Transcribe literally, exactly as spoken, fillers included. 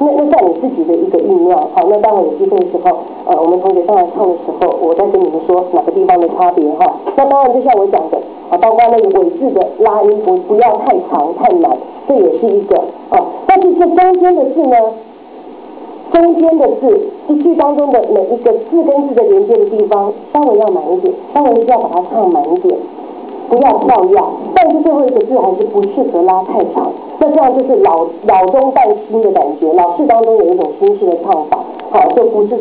那那在你自己的一个酝酿，好，那待会有机会的时候，呃，我们同学上来唱的时候，我再跟你们说哪个地方的差别哈。那当然就像我讲的，啊，包括那个尾字的拉音不不要太长太满，这也是一个啊。但是这中间的字呢，中间的字一句当中的每一个字跟字的连接的地方，稍微要满一点，稍微是要把它唱满一点。不要跳跃，但是最后一个字还是不适合拉太长，那这样就是老老中带新的感觉，老式当中有一种新式的唱法，好，就不是